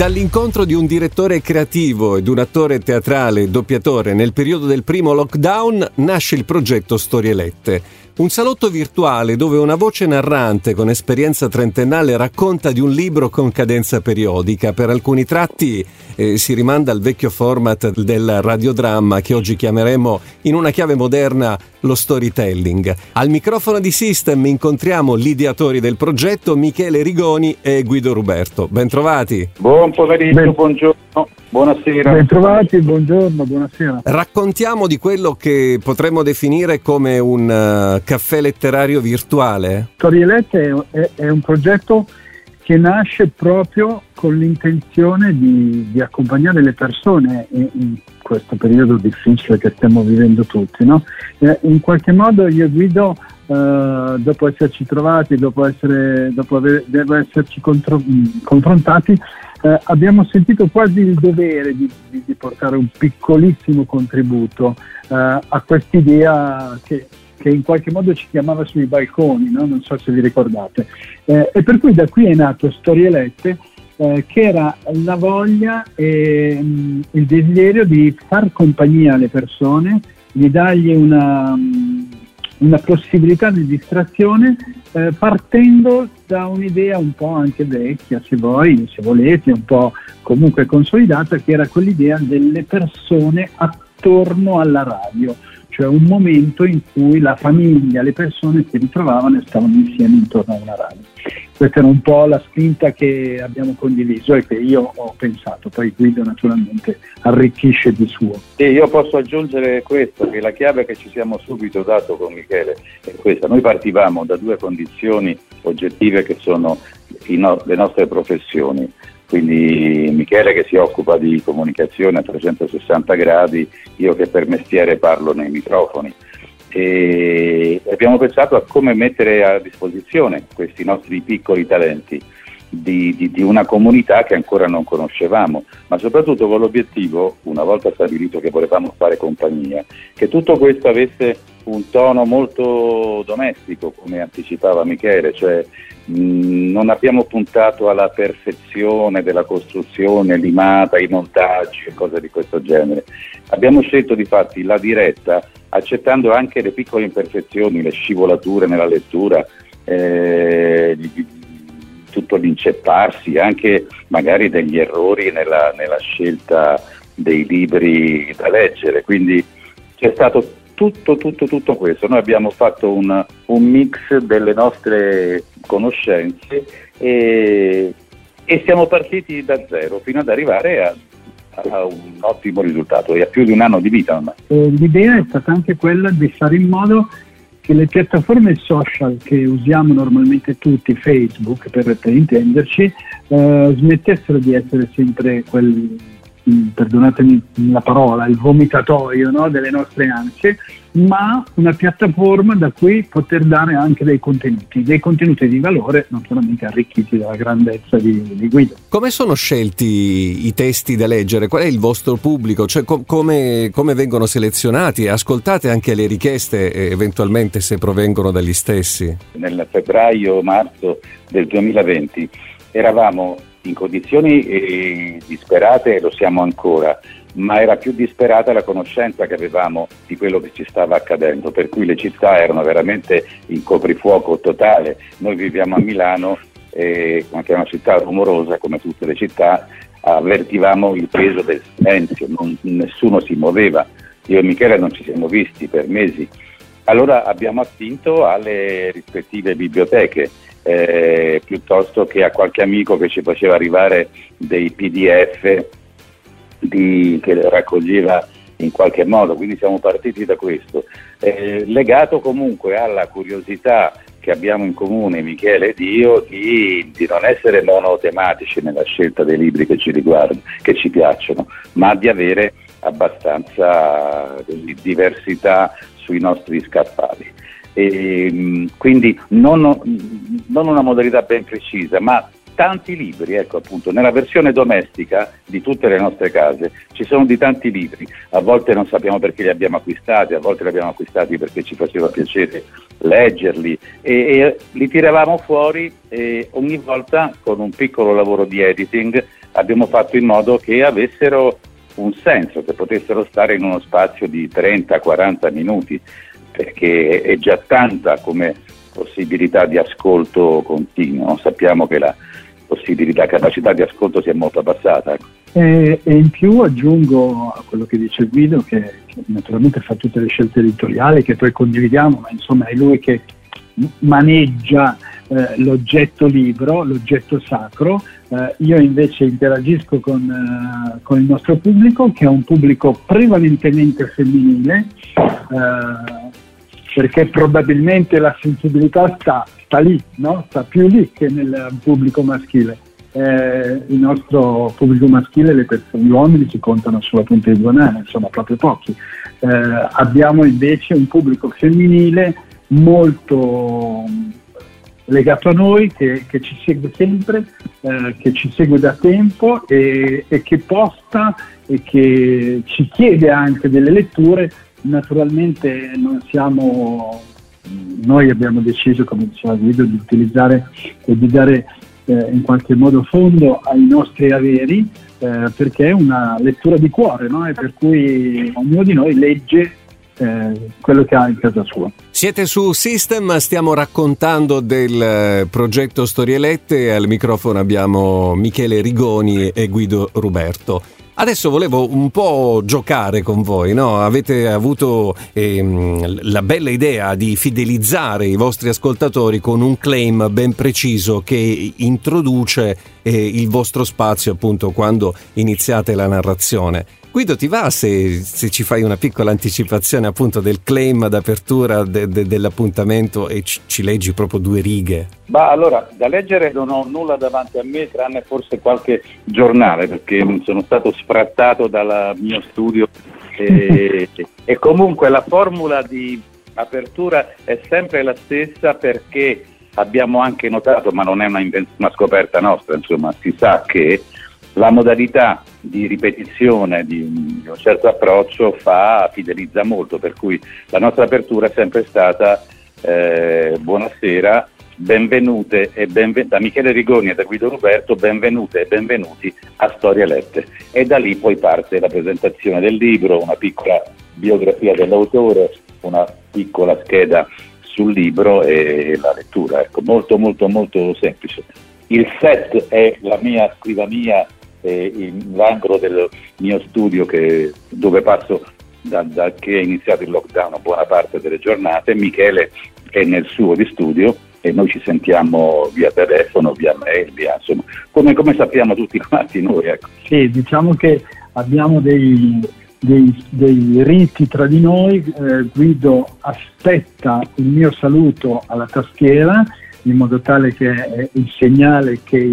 Dall'incontro di un direttore creativo ed un attore teatrale doppiatore nel periodo del primo lockdown nasce il progetto Storie Lette. Un salotto virtuale dove una voce narrante con esperienza trentennale racconta di un libro con cadenza periodica. Per alcuni tratti si rimanda al vecchio format del radiodramma che oggi chiameremo in una chiave moderna lo storytelling. Al microfono di System incontriamo gli ideatori del progetto, Michele Rigoni e Guido Ruberto. Bentrovati. Buon pomeriggio, buongiorno, buonasera. Bentrovati, buongiorno, buonasera. Raccontiamo di quello che potremmo definire come un caffè letterario virtuale. Storie Lette è un progetto che nasce proprio con l'intenzione di accompagnare le persone in questo periodo difficile che stiamo vivendo tutti, no? In qualche modo io e Guido, dopo esserci trovati, dopo esserci confrontati, abbiamo sentito quasi il dovere di portare un piccolissimo contributo a quest'idea che in qualche modo ci chiamava sui balconi, no? Non so se vi ricordate. E per cui da qui è nato Storie Lette, che era la voglia e il desiderio di far compagnia alle persone, di dargli una possibilità di distrazione, partendo da un'idea un po' anche vecchia, se volete, un po' comunque consolidata, che era quell'idea delle persone attorno alla radio, cioè un momento in cui la famiglia, le persone si ritrovavano e stavano insieme intorno a una radio. Questa era un po' la spinta che abbiamo condiviso e che io ho pensato, poi Guido naturalmente arricchisce di suo. E io posso aggiungere questo, che la chiave che ci siamo subito dato con Michele è questa. Noi partivamo da due condizioni oggettive che sono le nostre professioni. Quindi Michele che si occupa di comunicazione a 360 gradi, io che per mestiere parlo nei microfoni. E abbiamo pensato a come mettere a disposizione questi nostri piccoli talenti di una comunità che ancora non conoscevamo, ma soprattutto con l'obiettivo, una volta stabilito che volevamo fare compagnia, che tutto questo avesse un tono molto domestico, come anticipava Michele, cioè non abbiamo puntato alla perfezione della costruzione limata, i montaggi e cose di questo genere. Abbiamo scelto difatti la diretta, accettando anche le piccole imperfezioni, le scivolature nella lettura, tutto l'incepparsi, anche magari degli errori nella scelta dei libri da leggere. Quindi c'è stato tutto questo. Noi abbiamo fatto un mix delle nostre conoscenze e siamo partiti da zero fino ad arrivare a un ottimo risultato e a più di un anno di vita ormai. L'idea è stata anche quella di fare in modo che le piattaforme social che usiamo normalmente tutti, Facebook per intenderci, smettessero di essere sempre perdonatemi la parola, il vomitatoio, no, delle nostre ansie, ma una piattaforma da cui poter dare anche dei contenuti di valore, naturalmente arricchiti dalla grandezza di Guido. Come sono scelti i testi da leggere? Qual è il vostro pubblico? Cioè come vengono selezionati? Ascoltate anche le richieste, eventualmente se provengono dagli stessi? Nel febbraio-marzo del 2020 eravamo in condizioni disperate, e lo siamo ancora, ma era più disperata la conoscenza che avevamo di quello che ci stava accadendo, per cui le città erano veramente in coprifuoco totale. Noi viviamo a Milano, che è una città rumorosa come tutte le città, avvertivamo il peso del silenzio, nessuno si muoveva. Io e Michele non ci siamo visti per mesi. Allora abbiamo attinto alle rispettive biblioteche, piuttosto che a qualche amico che ci faceva arrivare dei PDF che raccoglieva in qualche modo. Quindi siamo partiti da questo, legato comunque alla curiosità che abbiamo in comune Michele ed io di non essere monotematici nella scelta dei libri che ci riguardano, che ci piacciono, ma di avere abbastanza diversità sui nostri scaffali. E quindi non una modalità ben precisa, ma tanti libri, ecco, appunto nella versione domestica di tutte le nostre case ci sono di tanti libri. A volte non sappiamo perché li abbiamo acquistati, a volte li abbiamo acquistati perché ci faceva piacere leggerli e li tiravamo fuori, e ogni volta con un piccolo lavoro di editing abbiamo fatto in modo che avessero un senso, che potessero stare in uno spazio di 30-40 minuti, perché è già tanta come possibilità di ascolto continuo. Sappiamo che la capacità di ascolto si è molto abbassata. E in più aggiungo a quello che dice Guido, che naturalmente fa tutte le scelte editoriali che poi condividiamo, ma insomma è lui che maneggia l'oggetto libro, l'oggetto sacro. Io invece interagisco con il nostro pubblico, che è un pubblico prevalentemente femminile, perché probabilmente la sensibilità sta lì, no? Sta più lì che nel pubblico maschile. Il nostro pubblico maschile, gli uomini si contano sulla punta di due mani, insomma proprio pochi. Abbiamo invece un pubblico femminile molto legato a noi, che ci segue sempre, che ci segue da tempo e che posta e che ci chiede anche delle letture. Naturalmente noi abbiamo deciso, come diceva Guido, di utilizzare e di dare in qualche modo fondo ai nostri averi, perché è una lettura di cuore, no? E per cui ognuno di noi legge quello che ha in casa sua. Siete su System, stiamo raccontando del progetto Storie Lette. Al microfono abbiamo Michele Rigoni e Guido Ruberto. Adesso volevo un po' giocare con voi, no? Avete avuto la bella idea di fidelizzare i vostri ascoltatori con un claim ben preciso che introduce il vostro spazio, appunto, quando iniziate la narrazione. Guido, ti va se ci fai una piccola anticipazione appunto del claim d'apertura dell'appuntamento e ci leggi proprio 2 righe? Ma allora, da leggere non ho nulla davanti a me, tranne forse qualche giornale, perché sono stato sfrattato dal mio studio e comunque la formula di apertura è sempre la stessa, perché abbiamo anche notato, ma non è una scoperta nostra, insomma, si sa che la modalità di ripetizione di un certo approccio fidelizza molto, per cui la nostra apertura è sempre stata buonasera, benvenute e da Michele Rigoni e da Guido Ruberto, benvenute e benvenuti a Storie Lette. E da lì poi parte la presentazione del libro, una piccola biografia dell'autore, una piccola scheda sul libro e la lettura. Ecco, molto molto molto semplice. Il set è la mia scrivania, l'angolo del mio studio dove passo da che è iniziato il lockdown buona parte delle giornate. Michele è nel suo di studio e noi ci sentiamo via telefono, via mail, insomma, come sappiamo tutti quanti noi, ecco. Sì, diciamo che abbiamo dei riti tra di noi. Guido aspetta il mio saluto alla tastiera, in modo tale che è il segnale che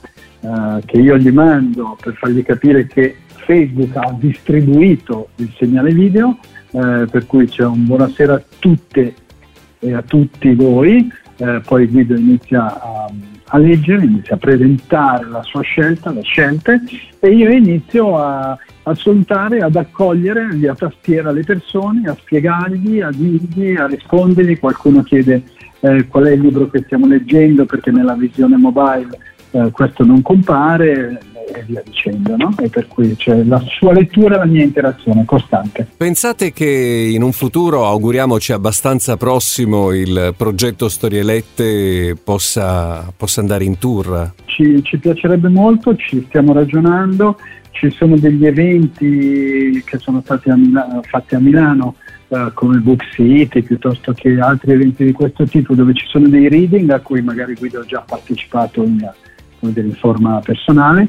io gli mando per fargli capire che Facebook ha distribuito il segnale video, per cui c'è un buonasera a tutte e a tutti voi. Poi Guido inizia a leggere, inizia a presentare la sua scelta, le scelte, e io inizio a salutare, ad accogliere via tastiera le persone, a spiegargli, a dirgli, a rispondergli. Qualcuno chiede qual è il libro che stiamo leggendo, perché nella visione mobile questo non compare, e via dicendo, no? E per cui c'è la sua lettura e la mia interazione costante. Pensate che in un futuro, auguriamoci abbastanza prossimo, il progetto Storie Lette possa andare in tour? Ci piacerebbe molto, ci stiamo ragionando. Ci sono degli eventi che sono stati fatti a Milano, come Book City, piuttosto che altri eventi di questo tipo, dove ci sono dei reading a cui magari Guido ha già partecipato in forma personale,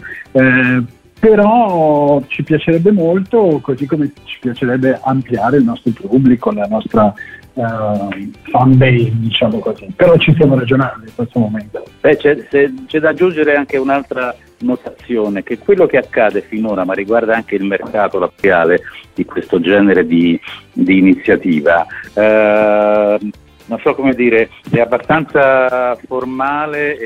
però ci piacerebbe molto, così come ci piacerebbe ampliare il nostro pubblico, la nostra fan base, diciamo così, però ci stiamo ragionando in questo momento. C'è da aggiungere anche un'altra notazione, che quello che accade finora, ma riguarda anche il mercato laziale di questo genere di iniziativa, non so come dire, è abbastanza formale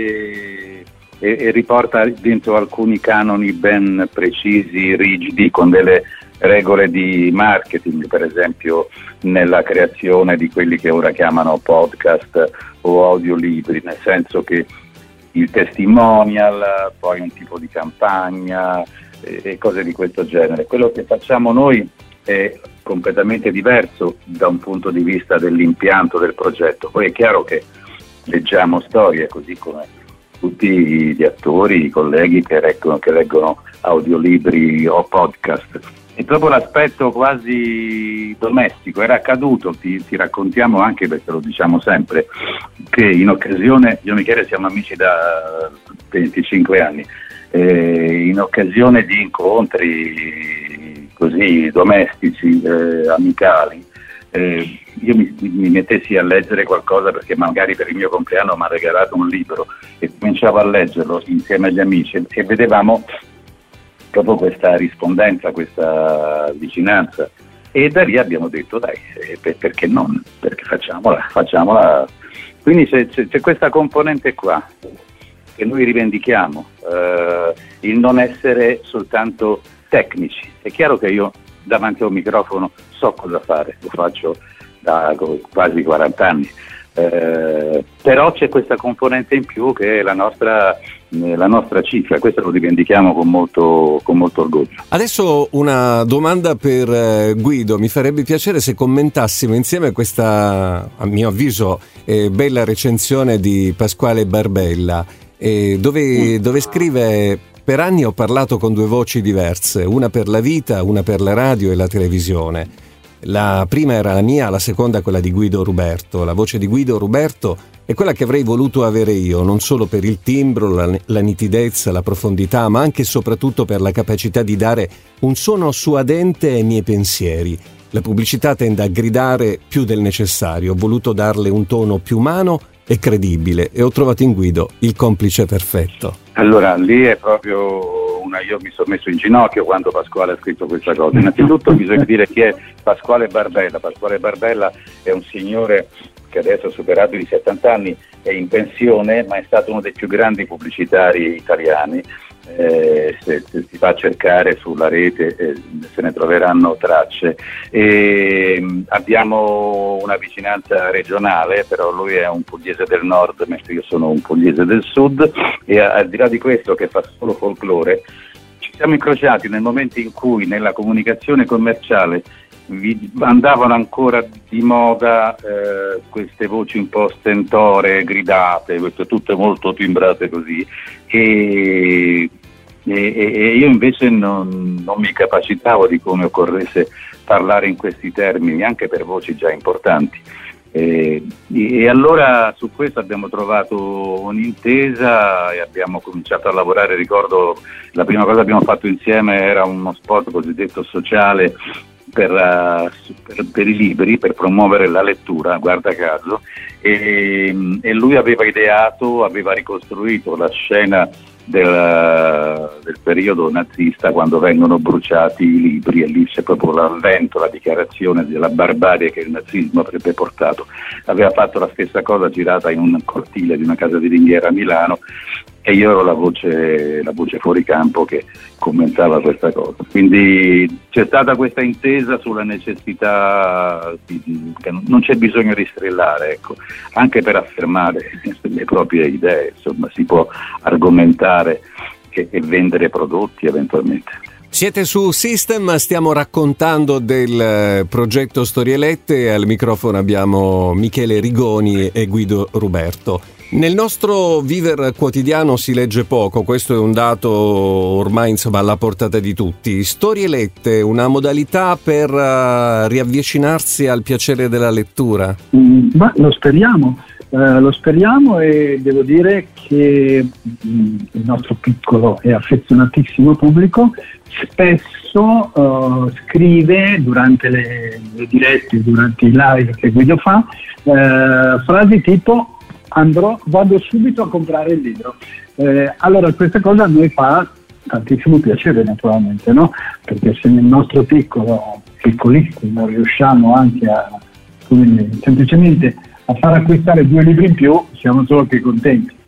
e riporta dentro alcuni canoni ben precisi, rigidi, con delle regole di marketing, per esempio nella creazione di quelli che ora chiamano podcast o audiolibri, nel senso che il testimonial, poi un tipo di campagna e cose di questo genere. Quello che facciamo noi è completamente diverso da un punto di vista dell'impianto del progetto. Poi è chiaro che leggiamo storie, così come tutti gli attori, i colleghi che leggono audiolibri o podcast. E proprio l'aspetto quasi domestico era accaduto, ti raccontiamo anche, perché lo diciamo sempre, che in occasione, io e Michele siamo amici da 25 anni, in occasione di incontri così domestici, amicali, io mi mettessi a leggere qualcosa, perché magari per il mio compleanno mi ha regalato un libro, e cominciavo a leggerlo insieme agli amici e vedevamo proprio questa rispondenza, questa vicinanza, e da lì abbiamo detto dai, perché non? Perché facciamola. Quindi c'è questa componente qua che noi rivendichiamo, il non essere soltanto tecnici. È chiaro che io davanti a un microfono so cosa fare, lo faccio da quasi 40 anni, però c'è questa componente in più che è la nostra cifra, questo lo rivendichiamo con molto orgoglio. Adesso una domanda per Guido, mi farebbe piacere se commentassimo insieme questa, a mio avviso, bella recensione di Pasquale Barbella, dove scrive: per anni ho parlato con due voci diverse, una per la vita, una per la radio e la televisione. La prima era la mia, la seconda quella di Guido Ruberto. La voce di Guido Ruberto è quella che avrei voluto avere io, non solo per il timbro, la nitidezza, la profondità, ma anche e soprattutto per la capacità di dare un suono suadente ai miei pensieri. La pubblicità tende a gridare più del necessario, ho voluto darle un tono più umano e credibile, e ho trovato in Guido il complice perfetto. Allora, lì è proprio io mi sono messo in ginocchio quando Pasquale ha scritto questa cosa. Innanzitutto bisogna dire chi è Pasquale Barbella. Pasquale Barbella è un signore che adesso ha superato i 70 anni, è in pensione, ma è stato uno dei più grandi pubblicitari italiani. Se si va a cercare sulla rete se ne troveranno tracce, abbiamo una vicinanza regionale, però lui è un pugliese del nord mentre io sono un pugliese del sud, e al di là di questo, che fa solo folklore, ci siamo incrociati nel momento in cui nella comunicazione commerciale andavano ancora di moda queste voci un po' stentore, gridate, queste tutte molto timbrate così, e io invece non mi capacitavo di come occorresse parlare in questi termini, anche per voci già importanti. E allora su questo abbiamo trovato un'intesa e abbiamo cominciato a lavorare. Ricordo la prima cosa che abbiamo fatto insieme era uno spot cosiddetto sociale per i libri, per promuovere la lettura, guarda caso, e lui aveva ricostruito la scena del periodo nazista, quando vengono bruciati i libri, e lì c'è proprio l'avvento, la dichiarazione della barbarie che il nazismo avrebbe portato. Aveva fatto la stessa cosa girata in un cortile di una casa di ringhiera a Milano, e io ero la voce fuori campo che commentava questa cosa. Quindi c'è stata questa intesa sulla necessità che non c'è bisogno di strillare, ecco, anche per affermare le proprie idee, insomma, si può argomentare e vendere prodotti eventualmente. Siete su System, stiamo raccontando del progetto Storie Lette, al microfono abbiamo Michele Rigoni e Guido Ruberto. Nel nostro viver quotidiano si legge poco, questo è un dato ormai alla portata di tutti. Storie lette, una modalità per riavvicinarsi al piacere della lettura? Ma lo speriamo e devo dire che il nostro piccolo e affezionatissimo pubblico spesso scrive durante le dirette, durante i live che Guido fa, frasi tipo: vado subito a comprare il libro. Allora questa cosa a noi fa tantissimo piacere, naturalmente, no? Perché se nel nostro piccolissimo riusciamo anche semplicemente a far acquistare 2 libri in più, siamo solo che contenti.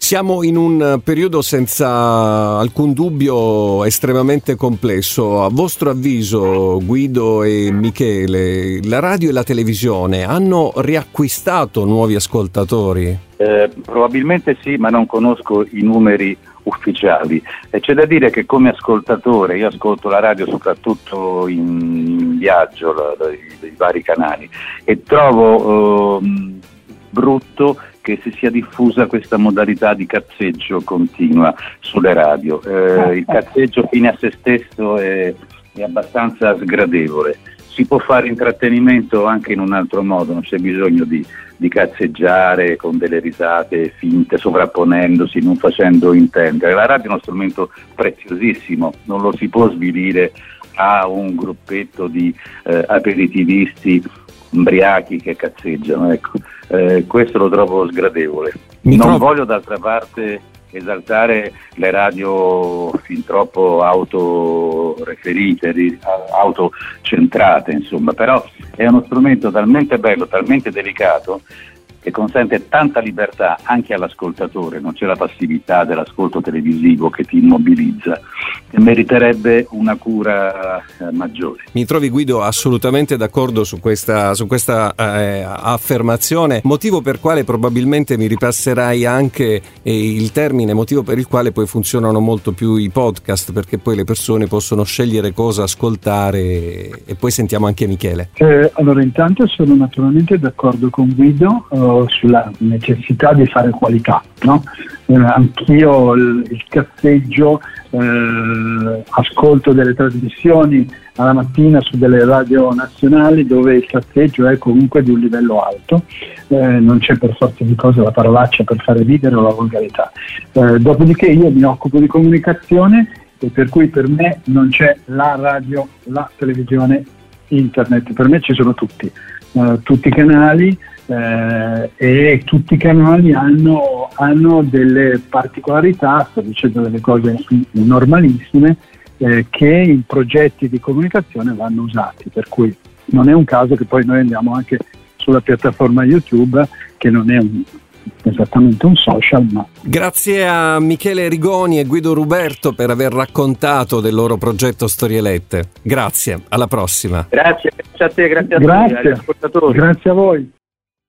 Siamo in un periodo senza alcun dubbio estremamente complesso. A vostro avviso, Guido e Michele, la radio e la televisione hanno riacquistato nuovi ascoltatori? Probabilmente sì, ma non conosco i numeri ufficiali. E c'è da dire che come ascoltatore, io ascolto la radio soprattutto in viaggio, dai vari canali, e trovo brutto che si sia diffusa questa modalità di cazzeggio continua sulle radio. Il cazzeggio fine a se stesso è abbastanza sgradevole. Si può fare intrattenimento anche in un altro modo, non c'è bisogno di cazzeggiare con delle risate finte, sovrapponendosi, non facendo intendere. La radio è uno strumento preziosissimo, non lo si può svilire a un gruppetto di aperitivisti ubriachi che cazzeggiano, ecco. Questo lo trovo sgradevole. Non voglio d'altra parte esaltare le radio fin troppo autoreferite, autocentrate, insomma, però è uno strumento talmente bello, talmente delicato, che consente tanta libertà anche all'ascoltatore, non c'è la passività dell'ascolto televisivo che ti immobilizza, e meriterebbe una cura maggiore. Mi trovi, Guido, assolutamente d'accordo su questa affermazione, motivo per quale probabilmente mi ripasserai anche il termine, motivo per il quale poi funzionano molto più i podcast, perché poi le persone possono scegliere cosa ascoltare, e poi sentiamo anche Michele. Allora, intanto sono naturalmente d'accordo con Guido sulla necessità di fare qualità, no? Anch'io il cazzeggio, ascolto delle trasmissioni alla mattina su delle radio nazionali dove il cazzeggio è comunque di un livello alto, non c'è per forza di cose la parolaccia per fare ridere o la volgarità. Dopodiché io mi occupo di comunicazione, e per cui per me non c'è la radio, la televisione, internet, per me ci sono tutti i canali, e tutti i canali hanno delle particolarità, sto dicendo delle cose normalissime, che in progetti di comunicazione vanno usati, per cui non è un caso che poi noi andiamo anche sulla piattaforma YouTube, che non è esattamente un social, ma... Grazie a Michele Rigoni e Guido Ruberto per aver raccontato del loro progetto Storielette. Grazie, alla prossima. Grazie a te, grazie a tutti, agli ascoltatori. Grazie a voi.